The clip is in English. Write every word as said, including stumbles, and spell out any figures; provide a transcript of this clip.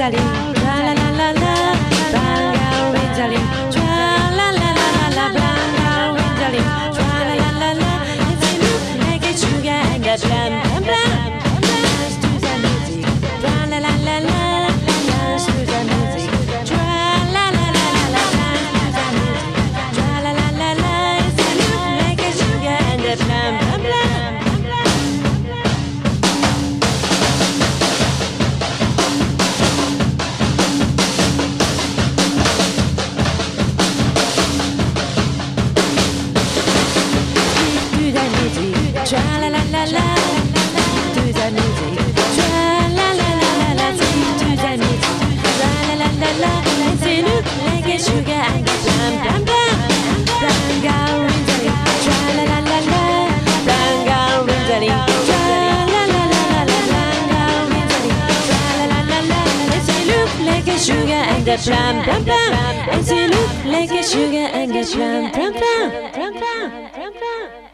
Rinjaling, tra la la la la, Banga Rinjaling, tra la la la la la, Banga Rinjaling, tra la la la la. If you look like a sugar and a blam blam blam, dance to the music, tra la la la la, dance to the music, tra la la la la la, dance to the music, tra la la la la. If you look like a sugar and a blam blam blam. Tra la la la la, to the music. Tra la la la la la, to the music. Tra la la la la, if you look like a sugar and a blam blam blam. Banga Rinjaling, tra la la la la, Banga Rinjaling, tra la la la la la, Banga Rinjaling, tra la la la la. If you look like a sugar and a blam blam blam. If you look like a sugar and a blam blam blam.